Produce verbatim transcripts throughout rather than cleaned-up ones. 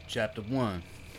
Chapter one.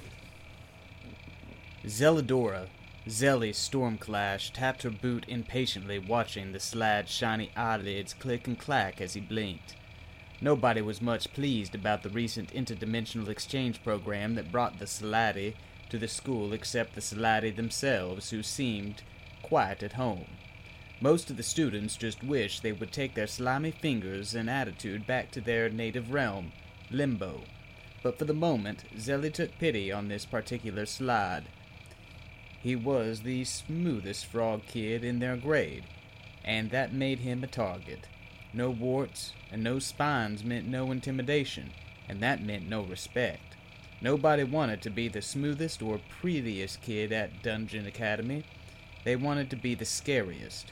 Zelladora, Zelly's Stormclash, tapped her boot impatiently, watching the slad's shiny eyelids click and clack as he blinked. Nobody was much pleased about the recent interdimensional exchange program that brought the Salati to the school except the Salati themselves, who seemed quite at home. Most of the students just wished they would take their slimy fingers and attitude back to their native realm, Limbo. But for the moment, Zelly took pity on this particular slide. He was the smoothest frog kid in their grade, and that made him a target. No warts and no spines meant no intimidation, and that meant no respect. Nobody wanted to be the smoothest or prettiest kid at Dungeon Academy. They wanted to be the scariest.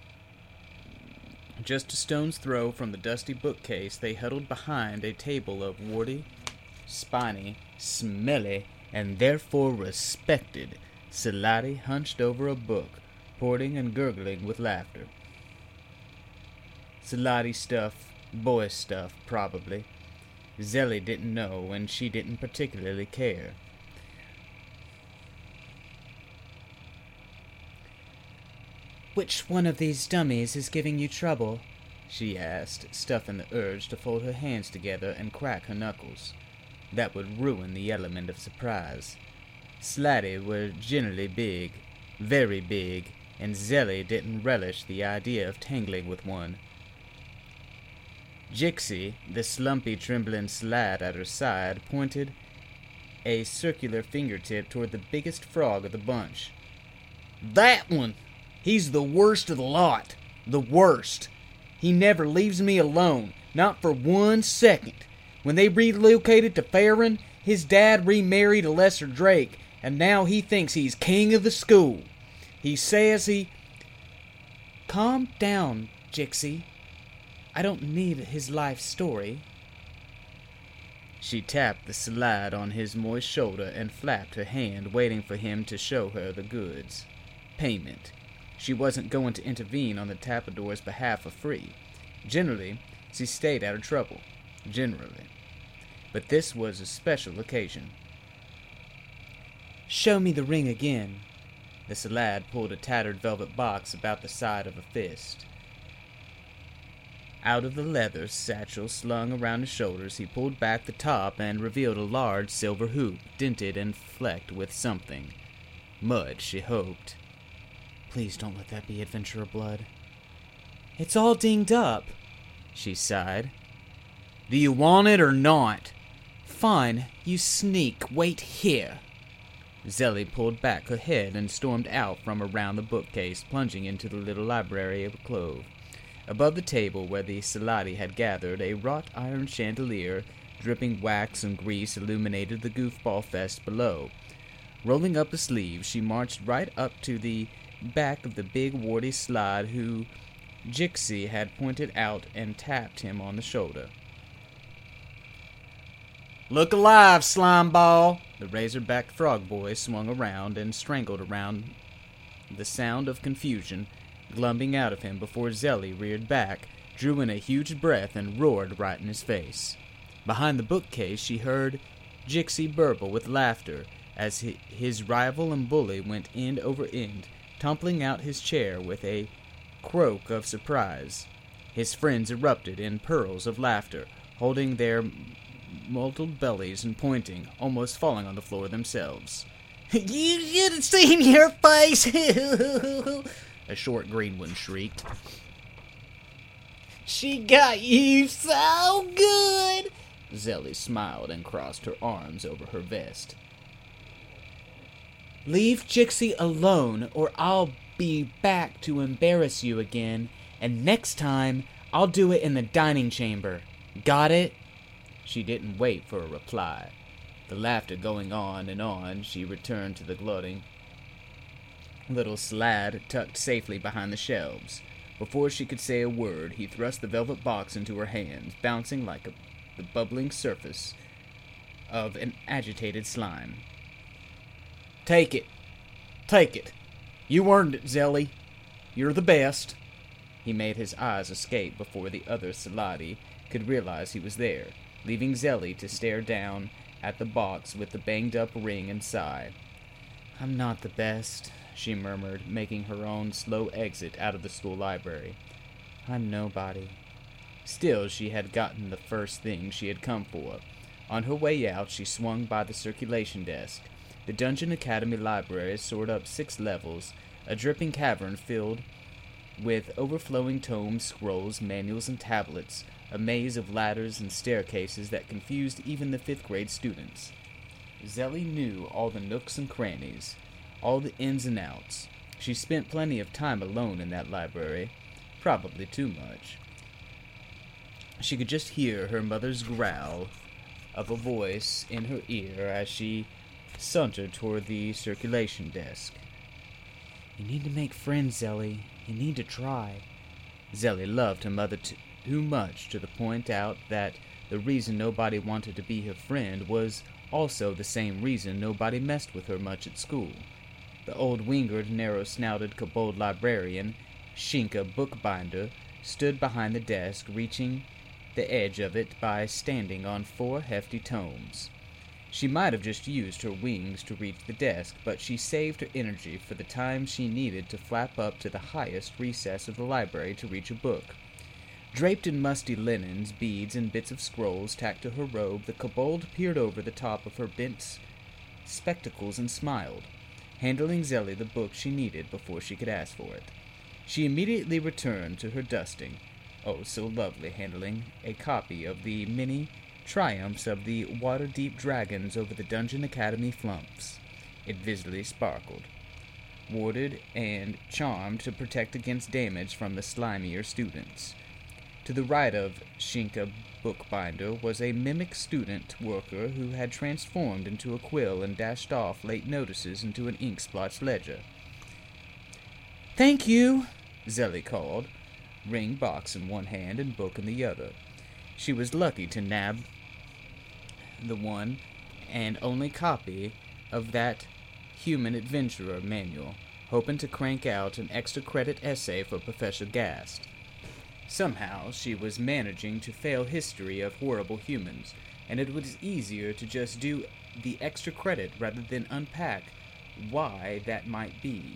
Just a stone's throw from the dusty bookcase, they huddled behind a table of warty, spiny, smelly, and therefore respected Salati hunched over a book, porting and gurgling with laughter. Salati stuff, boy stuff, probably. Zelly didn't know, and she didn't particularly care. "Which one of these dummies is giving you trouble?" she asked, stuffing the urge to fold her hands together and crack her knuckles. That would ruin the element of surprise. Slatty were generally big, very big, and Zelly didn't relish the idea of tangling with one. Jixie, the slumpy, trembling Slat at her side, pointed a circular fingertip toward the biggest frog of the bunch. "That one! He's the worst of the lot. The worst. He never leaves me alone, not for one second. When they relocated to Farron, his dad remarried a lesser Drake, and now he thinks he's king of the school. He says he..." "Calm down, Jixie. I don't need his life story." She tapped the slide on his moist shoulder and flapped her hand, waiting for him to show her the goods. Payment. She wasn't going to intervene on the Tapador's behalf for free. Generally, she stayed out of trouble. Generally. But this was a special occasion. "Show me the ring again." The Salad pulled a tattered velvet box about the side of a fist. Out of the leather satchel slung around his shoulders, he pulled back the top and revealed a large silver hoop, dented and flecked with something. Mud, she hoped. "Please don't let that be adventurer blood." "It's all dinged up," she sighed. "Do you want it or not?" "Fine, you sneak, wait here." Zelly pulled back her head and stormed out from around the bookcase, plunging into the little library of a clove. Above the table where the Salati had gathered, a wrought iron chandelier, dripping wax and grease, illuminated the goofball fest below. Rolling up a sleeve, she marched right up to the back of the big warty slide who Jixie had pointed out and tapped him on the shoulder. "Look alive, slimeball!" The razor-backed frog boy swung around and strangled around the sound of confusion glumbing out of him before Zelly reared back, drew in a huge breath, and roared right in his face. Behind the bookcase, she heard Jixie burble with laughter as his rival and bully went end over end, toppling out his chair with a croak of surprise. His friends erupted in pearls of laughter, holding their mottled bellies and pointing, almost falling on the floor themselves. "You should have seen your face!" a short green one shrieked. "She got you so good!" Zelly smiled and crossed her arms over her vest. "Leave Jixie alone, or I'll be back to embarrass you again, and next time I'll do it in the dining chamber. Got it?" She didn't wait for a reply. The laughter going on and on, she returned to the gloating little Slad tucked safely behind the shelves. Before she could say a word, he thrust the velvet box into her hands, bouncing like a, the bubbling surface of an agitated slime. "Take it. Take it. You earned it, Zelly. You're the best." He made his eyes escape before the other Salati could realize he was there, leaving Zelly to stare down at the box with the banged-up ring and sighed. "I'm not the best," she murmured, making her own slow exit out of the school library. "I'm nobody." Still, she had gotten the first thing she had come for. On her way out, she swung by the circulation desk. The Dungeon Academy library soared up six levels, a dripping cavern filled with overflowing tomes, scrolls, manuals, and tablets, a maze of ladders and staircases that confused even the fifth-grade students. Zelly knew all the nooks and crannies, all the ins and outs. She spent plenty of time alone in that library, probably too much. She could just hear her mother's growl of a voice in her ear as she sauntered toward the circulation desk. "You need to make friends, Zelly. You need to try." Zelly loved her mother t- too much to point out that the reason nobody wanted to be her friend was also the same reason nobody messed with her much at school. The old winged, narrow-snouted kobold librarian, Shinka Bookbinder, stood behind the desk, reaching the edge of it by standing on four hefty tomes. She might have just used her wings to reach the desk, but she saved her energy for the time she needed to flap up to the highest recess of the library to reach a book. Draped in musty linens, beads, and bits of scrolls tacked to her robe, the kobold peered over the top of her bent spectacles and smiled, handling Zelly the book she needed before she could ask for it. She immediately returned to her dusting, oh so lovely, handling a copy of the many triumphs of the Waterdeep Dragons over the Dungeon Academy flumps. It visibly sparkled, warded and charmed to protect against damage from the slimier students. To the right of Shinka Bookbinder was a mimic student worker who had transformed into a quill and dashed off late notices into an ink-splotched ledger. "Thank you," Zelly called, ring box in one hand and book in the other. She was lucky to nab the one and only copy of that Human Adventurer manual, hoping to crank out an extra credit essay for Professor Gast. Somehow, she was managing to fail history of horrible humans, and it was easier to just do the extra credit rather than unpack why that might be.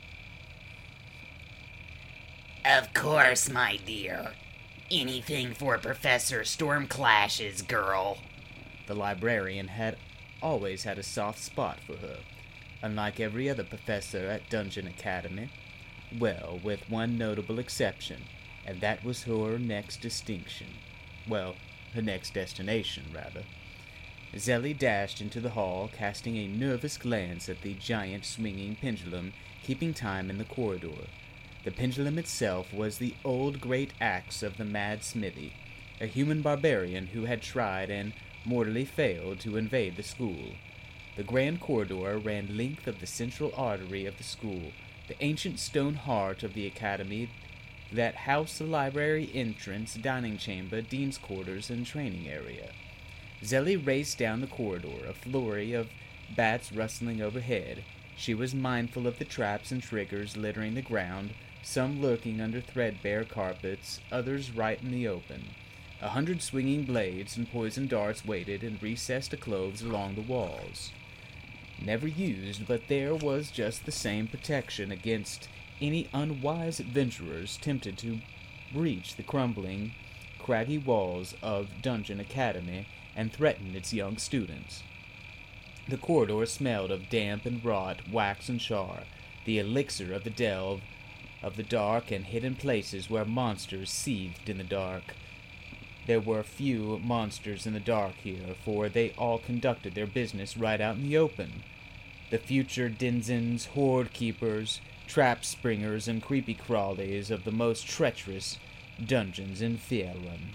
"Of course, my dear. Anything for Professor Stormclash's girl." The librarian had always had a soft spot for her, unlike every other professor at Dungeon Academy. Well, with one notable exception, and that was her next distinction. Well, her next destination, rather. Zelly dashed into the hall, casting a nervous glance at the giant swinging pendulum, keeping time in the corridor. The pendulum itself was the old great axe of the Mad Smithy, a human barbarian who had tried and mortally failed to invade the school. The grand corridor ran length of the central artery of the school, the ancient stone heart of the academy that housed the library entrance, dining chamber, dean's quarters, and training area. Zelly raced down the corridor, a flurry of bats rustling overhead. She was mindful of the traps and triggers littering the ground, some lurking under threadbare carpets, others right in the open. A hundred swinging blades and poisoned darts waited in recessed cloves along the walls. Never used, but there was just the same protection against any unwise adventurers tempted to breach the crumbling, craggy walls of Dungeon Academy and threaten its young students. The corridor smelled of damp and rot, wax and char, the elixir of the delve, of the dark and hidden places where monsters seethed in the dark. There were few monsters in the dark here, for they all conducted their business right out in the open. The future denizens, horde keepers, trap springers, and creepy crawlies of the most treacherous dungeons in Faerun.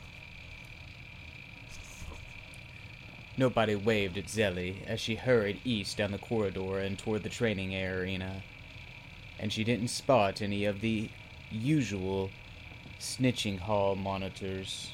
Nobody waved at Zelly as she hurried east down the corridor and toward the training arena, and she didn't spot any of the usual snitching hall monitors.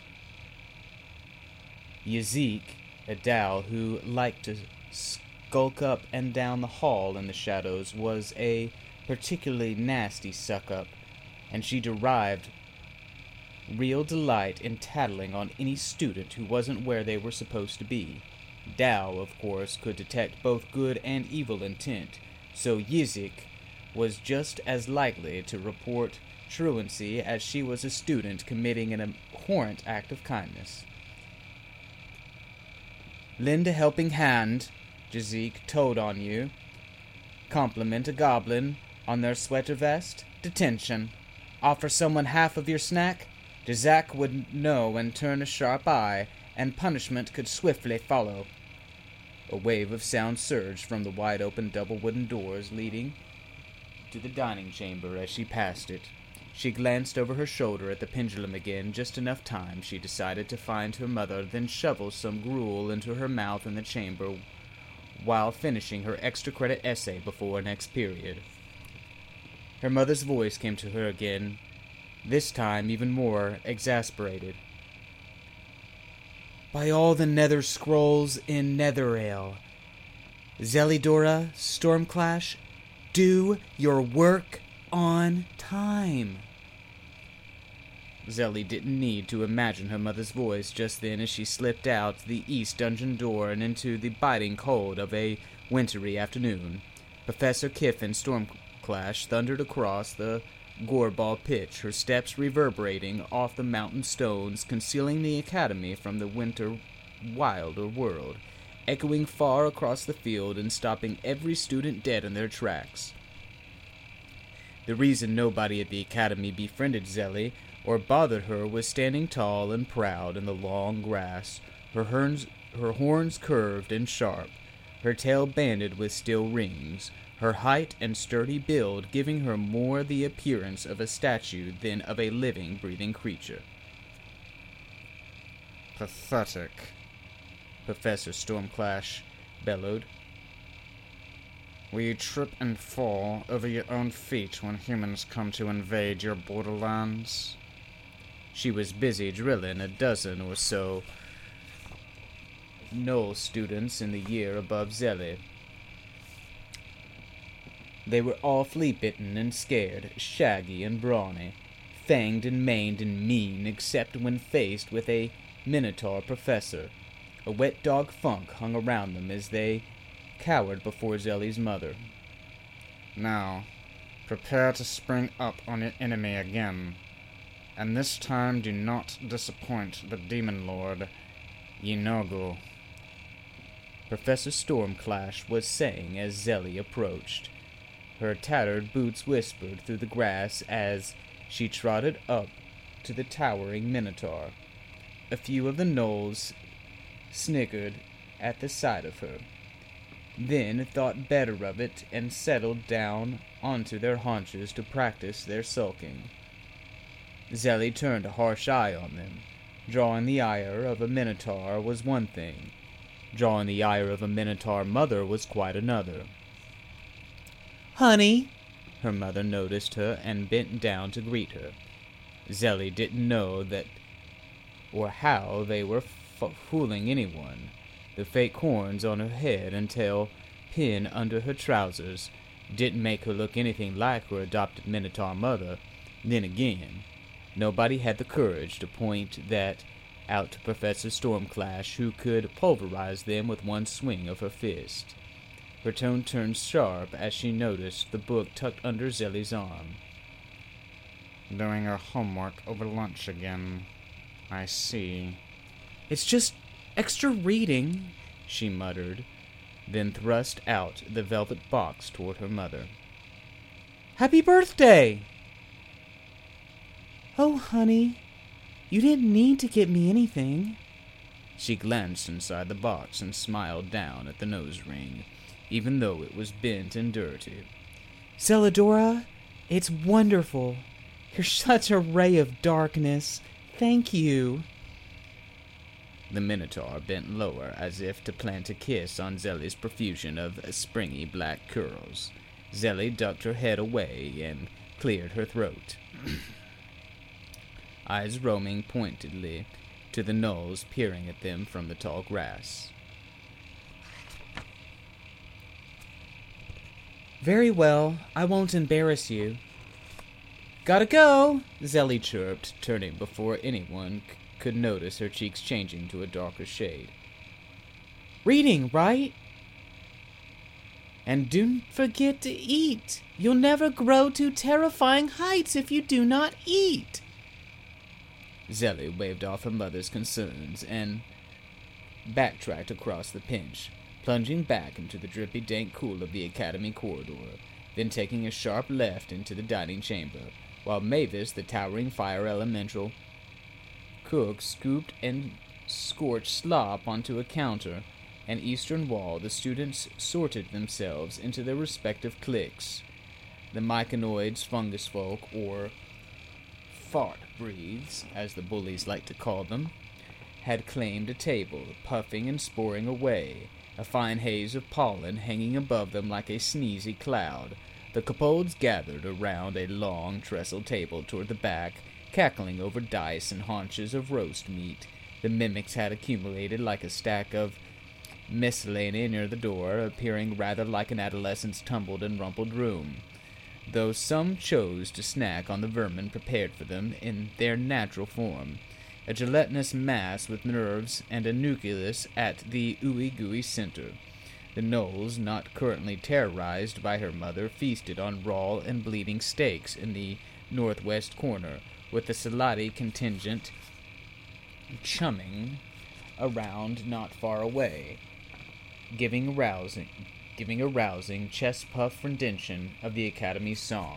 Yazik, a Dow who liked to skulk up and down the hall in the shadows, was a particularly nasty suck-up, and she derived real delight in tattling on any student who wasn't where they were supposed to be. Dao, of course, could detect both good and evil intent, so Yizik was just as likely to report truancy as she was a student committing an abhorrent act of kindness. Lend a helping hand, Jazik told on you. Compliment a goblin on their sweater vest, detention. Offer someone half of your snack, Jazak would know and turn a sharp eye, and punishment could swiftly follow. A wave of sound surged from the wide-open double wooden doors leading to the dining chamber as she passed it. She glanced over her shoulder at the pendulum again, just enough time, she decided, to find her mother, then shovel some gruel into her mouth in the chamber while finishing her extra credit essay before next period. Her mother's voice came to her again, this time even more exasperated. By all the nether scrolls in Netherale, Zelidora, Stormclash, do your work on time. Zelly didn't need to imagine her mother's voice just then as she slipped out the east dungeon door and into the biting cold of a wintry afternoon. Professor Kiffin Stormclash thundered across the Gorball pitch, her steps reverberating off the mountain stones, concealing the academy from the winter wilder world, echoing far across the field and stopping every student dead in their tracks. The reason nobody at the academy befriended Zelly or bothered her was standing tall and proud in the long grass, her horns, her horns curved and sharp, her tail banded with steel rings, her height and sturdy build giving her more the appearance of a statue than of a living, breathing creature. Pathetic, Professor Stormclash bellowed. Will you trip and fall over your own feet when humans come to invade your borderlands? She was busy drilling a dozen or so Knoll students in the year above Zelly. They were all flea-bitten and scared, shaggy and brawny, fanged and maned and mean, except when faced with a Minotaur professor. A wet dog funk hung around them as they cowered before Zelly's mother. Now, prepare to spring up on your enemy again, and this time do not disappoint the Demon Lord, Yinogu. Professor Stormclash was saying as Zelly approached. Her tattered boots whispered through the grass as she trotted up to the towering Minotaur. A few of the gnolls snickered at the sight of her, then thought better of it and settled down onto their haunches to practice their sulking. Zelly turned a harsh eye on them. Drawing the ire of a Minotaur was one thing. Drawing the ire of a Minotaur mother was quite another. Honey, her mother noticed her and bent down to greet her. Zelly didn't know that or how they were f- fooling anyone. The fake horns on her head and tail pinned under her trousers didn't make her look anything like her adopted Minotaur mother. Then again, nobody had the courage to point that out to Professor Stormclash, who could pulverize them with one swing of her fist. Her tone turned sharp as she noticed the book tucked under Zelly's arm. Doing her homework over lunch again. I see. It's just extra reading, she muttered, then thrust out the velvet box toward her mother. Happy birthday! Oh, honey, you didn't need to get me anything. She glanced inside the box and smiled down at the nose ring, even though it was bent and dirty. Zelidora, it's wonderful. You're such a ray of darkness. Thank you. The Minotaur bent lower as if to plant a kiss on Zelly's profusion of springy black curls. Zelly ducked her head away and cleared her throat, eyes roaming pointedly to the gnolls peering at them from the tall grass. Very well, I won't embarrass you. Gotta go, Zelly chirped, turning before anyone c- could notice her cheeks changing to a darker shade. Reading, right? And don't forget to eat. You'll never grow to terrifying heights if you do not eat. Zelly waved off her mother's concerns and backtracked across the pinch, plunging back into the drippy, dank cool of the academy corridor, then taking a sharp left into the dining chamber, while Mavis, the towering fire elemental cook, scooped and scorched slop onto a counter and eastern wall. The students sorted themselves into their respective cliques. The myconoids, fungus folk, or fart breeds, as the bullies like to call them, had claimed a table, puffing and sporing away, a fine haze of pollen hanging above them like a sneezy cloud. The Capolds gathered around a long trestle table toward the back, cackling over dice and haunches of roast meat. The mimics had accumulated like a stack of miscellany near the door, appearing rather like an adolescent's tumbled and rumpled room, though some chose to snack on the vermin prepared for them in their natural form, a gelatinous mass with nerves and a nucleus at the ooey-gooey center. The Knowles, not currently terrorized by her mother, feasted on raw and bleeding steaks in the northwest corner, with the Salati contingent chumming around not far away, giving a rousing, giving a rousing chest-puff rendition of the Academy's song.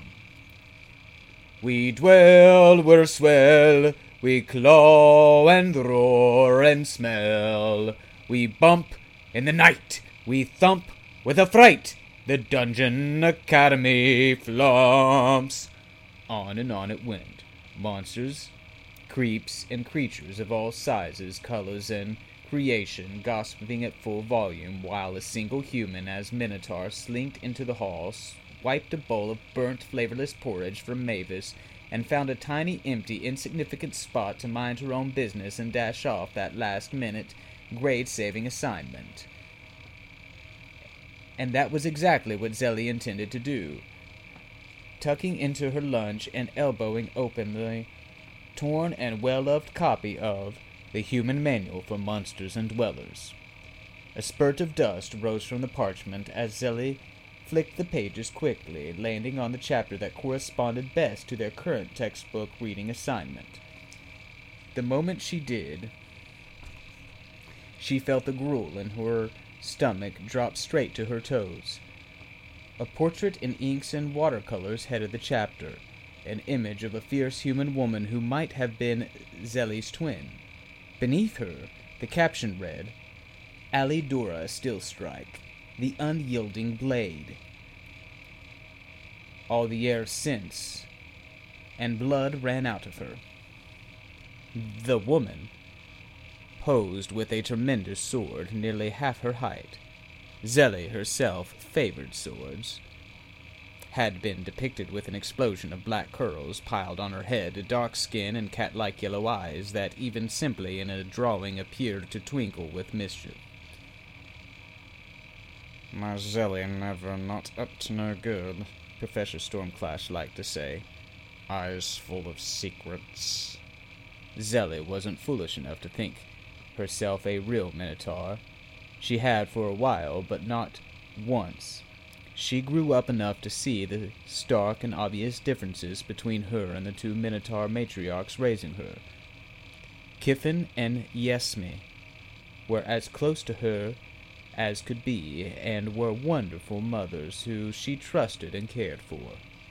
We dwell, we're swell, we claw and roar and smell, we bump in the night, we thump with affright, the Dungeon Academy flumps. On and on it went. Monsters, creeps, and creatures of all sizes, colors, and creation gossiping at full volume, while a single human as Minotaur slinked into the hall, swiped a bowl of burnt, flavorless porridge from Mavis, and found a tiny, empty, insignificant spot to mind her own business and dash off that last-minute, grade-saving assignment. And that was exactly what Zelly intended to do. Tucking into her lunch and elbowing open the torn and well-loved copy of The Human Manual for Monsters and Dwellers. A spurt of dust rose from the parchment as Zelly flicked the pages quickly, landing on the chapter that corresponded best to their current textbook reading assignment. The moment she did, she felt the gruel in her stomach drop straight to her toes. A portrait in inks and watercolors headed the chapter, an image of a fierce human woman who might have been Zelly's twin. Beneath her, the caption read, Alidura Stillstrike, the Unyielding Blade. All the air since, and blood ran out of her. The woman posed with a tremendous sword nearly half her height. Zelly herself favored swords. Had been depicted with an explosion of black curls piled on her head, dark skin, and cat-like yellow eyes that even simply in a drawing appeared to twinkle with mischief. My Zelly never not up to no good, Professor Stormclash liked to say. Eyes full of secrets. Zelly wasn't foolish enough to think herself a real Minotaur. She had for a while, but not once. She grew up enough to see the stark and obvious differences between her and the two Minotaur matriarchs raising her. Kiffin and Yesme were as close to her as could be, and were wonderful mothers who she trusted and cared for.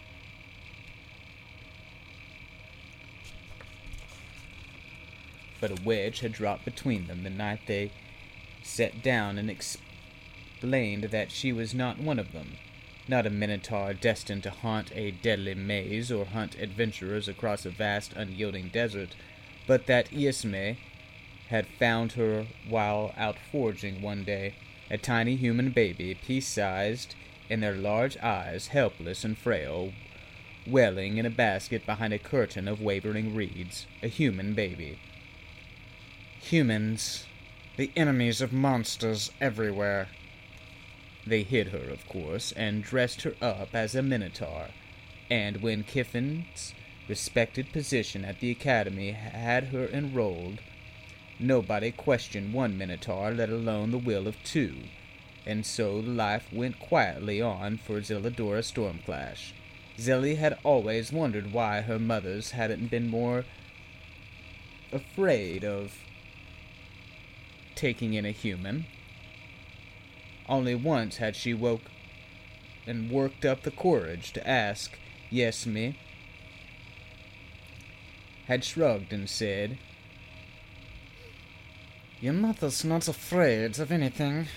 But a wedge had dropped between them the night they sat down and explained that she was not one of them, not a Minotaur destined to haunt a deadly maze or hunt adventurers across a vast, unyielding desert, but that Yesme had found her while out foraging one day, a tiny human baby, pea-sized in their large eyes, helpless and frail, welling in a basket behind a curtain of wavering reeds, a human baby. Humans, the enemies of monsters everywhere. They hid her, of course, and dressed her up as a Minotaur, and when Kiffin's respected position at the Academy had her enrolled, Nobody questioned one Minotaur, let alone the will of two, and so life went quietly on for Zelladora Stormclash. Zelly had always wondered why her mothers hadn't been more afraid of taking in a human. Only once had she woke and worked up the courage to ask, "Yes, me?" Had shrugged and said, "Your mother's not afraid of anything."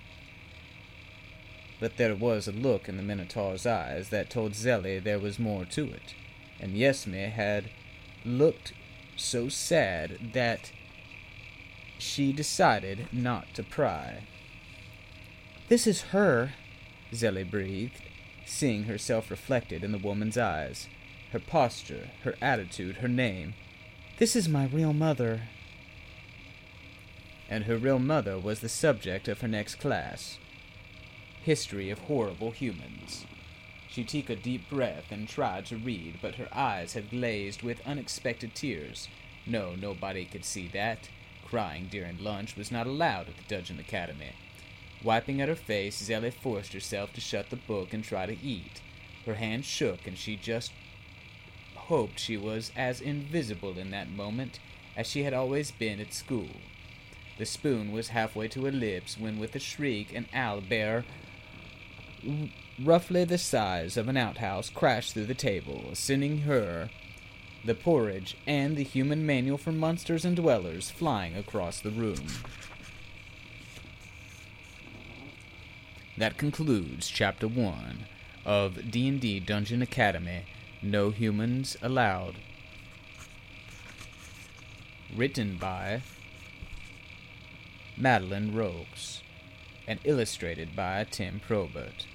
But there was a look in the Minotaur's eyes that told Zelly there was more to it, and Yesme had looked so sad that she decided not to pry. "This is her," Zelly breathed, seeing herself reflected in the woman's eyes, her posture, her attitude, her name. "This is my real mother." And her real mother was the subject of her next class. History of Horrible Humans. She took a deep breath and tried to read, but her eyes had glazed with unexpected tears. No, nobody could see that. Crying during lunch was not allowed at the Dungeon Academy. Wiping at her face, Zelly forced herself to shut the book and try to eat. Her hand shook, and she just hoped she was as invisible in that moment as she had always been at school. The spoon was halfway to her lips when, with a shriek, an owlbear roughly the size of an outhouse crashed through the table, sending her, the porridge, and the human manual for monsters and dwellers flying across the room. That concludes Chapter one of D and D Dungeon Academy, No Humans Allowed. Written by Madeline Rogues and illustrated by Tim Probert.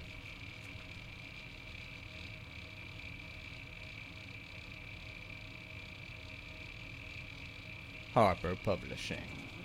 Harper Publishing.